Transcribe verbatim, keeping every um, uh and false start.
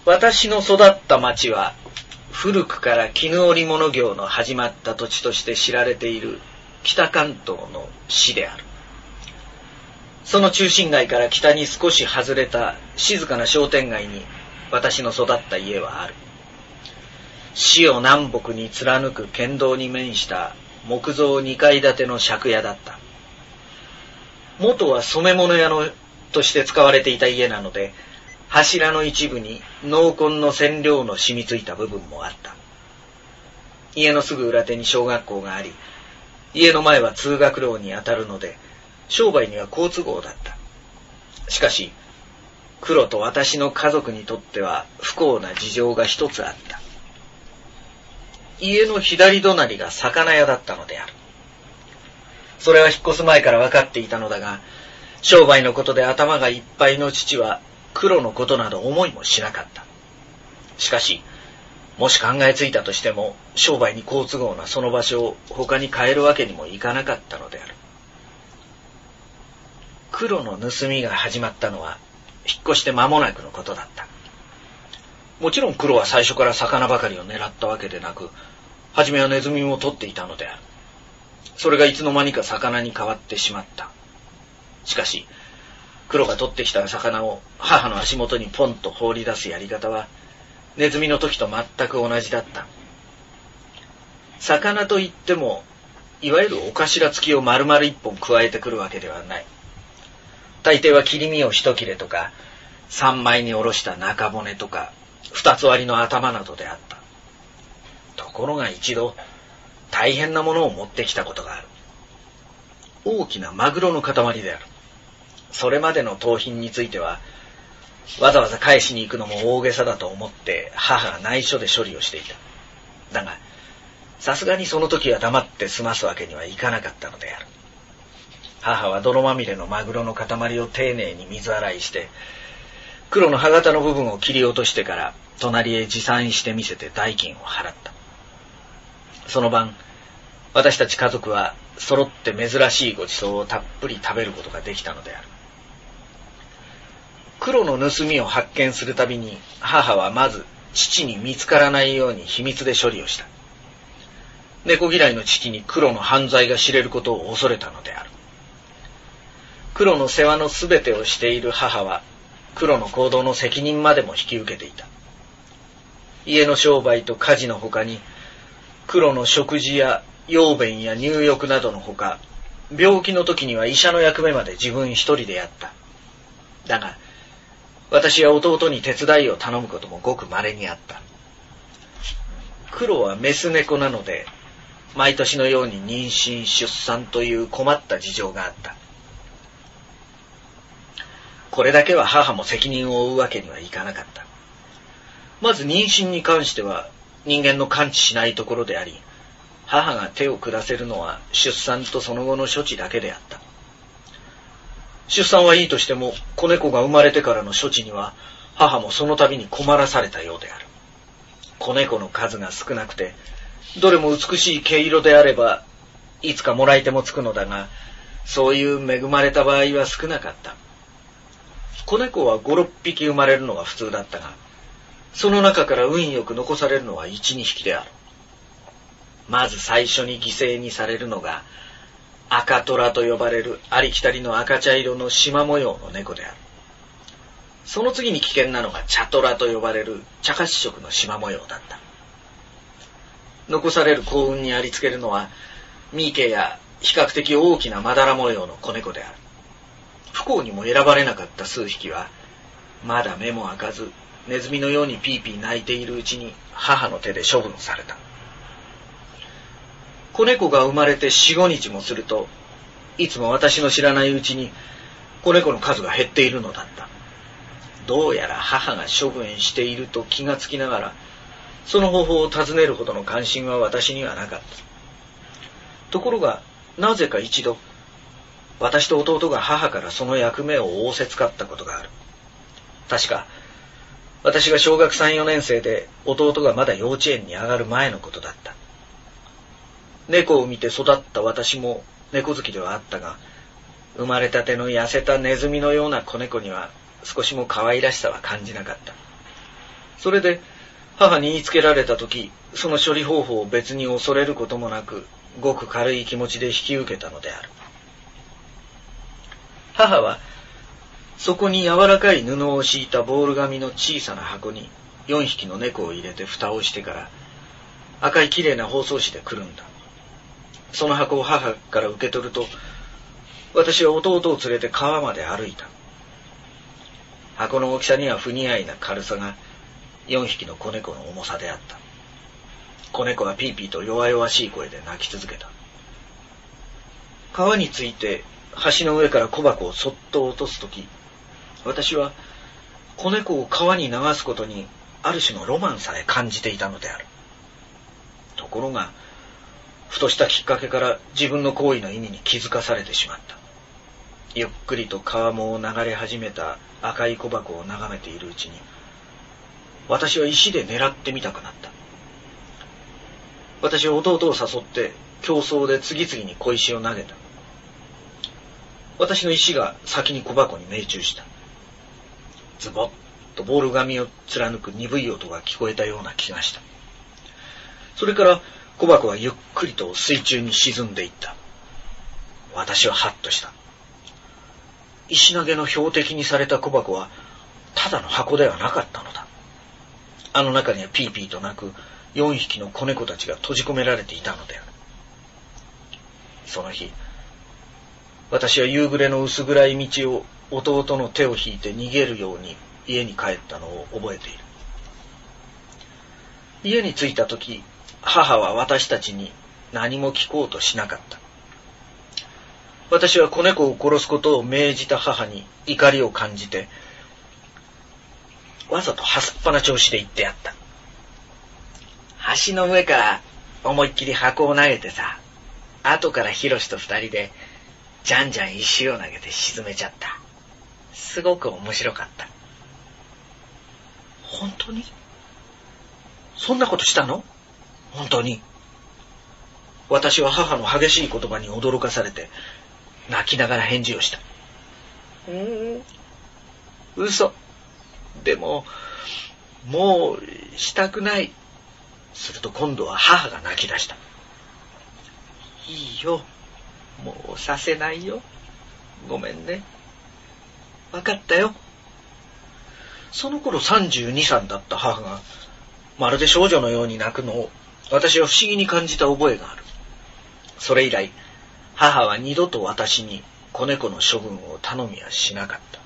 私の育った町は古くから絹織物業の始まった土地として知られている北関東の市である。その中心街から北に少し外れた静かな商店街に私の育った家はある。市を南北に貫く県道に面した木造二階建ての借家だった。元は染め物屋のとして使われていた家なので、柱の一部に濃紺の染料の染みついた部分もあった。家のすぐ裏手に小学校があり、家の前は通学路にあたるので、商売には好都合だった。しかし、黒と私の家族にとっては不幸な事情が一つあった。家の左隣が魚屋だったのである。それは引っ越す前から分かっていたのだが、商売のことで頭がいっぱいの父は黒のことなど思いもしなかった。しかし、もし考えついたとしても、商売に好都合なその場所を他に変えるわけにもいかなかったのである。黒の盗みが始まったのは、引っ越して間もなくのことだった。もちろん黒は最初から魚ばかりを狙ったわけでなく、初めはネズミも取っていたのである。それがいつの間にか魚に変わってしまった。しかし、黒が取ってきた魚を母の足元にポンと放り出すやり方は、ネズミの時と全く同じだった。魚といっても、いわゆるお頭付きを丸々一本加えてくるわけではない。大抵は切り身を一切れとか、三枚におろした中骨とか、二つ割りの頭などであった。ところが一度、大変なものを持ってきたことがある。大きなマグロの塊である。それまでの盗品については、わざわざ返しに行くのも大げさだと思って母が内緒で処理をしていた。だが、さすがにその時は黙って済ますわけにはいかなかったのである。母は泥まみれのマグロの塊を丁寧に水洗いして、黒の歯型の部分を切り落としてから隣へ持参して見せて代金を払った。その晩、私たち家族は揃って珍しいごちそうをたっぷり食べることができたのである。黒の盗みを発見するたびに母はまず父に見つからないように秘密で処理をした。猫嫌いの父に黒の犯罪が知れることを恐れたのである。黒の世話のすべてをしている母は黒の行動の責任までも引き受けていた。家の商売と家事のほかに、黒の食事や養便や入浴などのほか、病気の時には医者の役目まで自分一人でやった。だが、私や弟に手伝いを頼むこともごく稀にあった。黒はメス猫なので、毎年のように妊娠出産という困った事情があった。これだけは母も責任を負うわけにはいかなかった。まず妊娠に関しては人間の感知しないところであり、母が手を下せるのは出産とその後の処置だけであった。出産はいいとしても、子猫が生まれてからの処置には母もその度に困らされたようである。子猫の数が少なくて、どれも美しい毛色であればいつかもらい手もつくのだが、そういう恵まれた場合は少なかった。子猫は五六匹生まれるのが普通だったが、その中から運よく残されるのは一二匹である。まず最初に犠牲にされるのが赤虎と呼ばれるありきたりの赤茶色の縞模様の猫である。その次に危険なのが茶虎と呼ばれる茶褐色の縞模様だった。残される幸運にありつけるのは三毛や比較的大きなまだら模様の子猫である。不幸にも選ばれなかった数匹は、まだ目も開かず、ネズミのようにピーピー鳴いているうちに母の手で処分された。子猫が生まれて四五日もすると、いつも私の知らないうちに子猫の数が減っているのだった。どうやら母が処分していると気がつきながら、その方法を尋ねるほどの関心は私にはなかった。ところが、なぜか一度、私と弟が母からその役目を仰せつかったことがある。確か、私が小学さん、よねん生で弟がまだ幼稚園に上がる前のことだった。猫を見て育った私も猫好きではあったが、生まれたての痩せたネズミのような子猫には少しも可愛らしさは感じなかった。 それで母に言いつけられたとき、その処理方法を別に恐れることもなく、ごく軽い気持ちで引き受けたのである。母は、そこに柔らかい布を敷いたボール紙の小さな箱によんひきの猫を入れて蓋をしてから、赤いきれいな包装紙でくるんだ。その箱を母から受け取ると、私は弟を連れて川まで歩いた。箱の大きさには不似合いな軽さがよんひきの子猫の重さであった。子猫はピーピーと弱々しい声で泣き続けた。川に着いて橋の上から小箱をそっと落とすとき、私は子猫を川に流すことにある種のロマンさえ感じていたのである。ところが、ふとしたきっかけから自分の行為の意味に気づかされてしまった。ゆっくりと川面を流れ始めた赤い小箱を眺めているうちに、私は石で狙ってみたくなった。私は弟を誘って競争で次々に小石を投げた。私の石が先に小箱に命中した。ズボッとボール紙を貫く鈍い音が聞こえたような気がした。それから小箱はゆっくりと水中に沈んでいった。私はハッとした。石投げの標的にされた小箱はただの箱ではなかったのだ。あの中にはピーピーと鳴くよんひきの子猫たちが閉じ込められていたのである。その日、私は夕暮れの薄暗い道を弟の手を引いて逃げるように家に帰ったのを覚えている。家に着いたとき、母は私たちに何も聞こうとしなかった。私は子猫を殺すことを命じた母に怒りを感じて、わざとはすっぱな調子で言ってやった。橋の上から思いっきり箱を投げてさ、後からヒロシと二人でじゃんじゃん石を投げて沈めちゃった。すごく面白かった。本当に？そんなことしたの？本当に。私は母の激しい言葉に驚かされて、泣きながら返事をした。うーん、嘘。でも、もうしたくない。すると今度は母が泣き出した。いいよ。もうさせないよ。ごめんね。わかったよ。その頃さんじゅうにさいだった母が、まるで少女のように泣くのを、私は不思議に感じた覚えがある。それ以来、母は二度と私に子猫の処分を頼みはしなかった。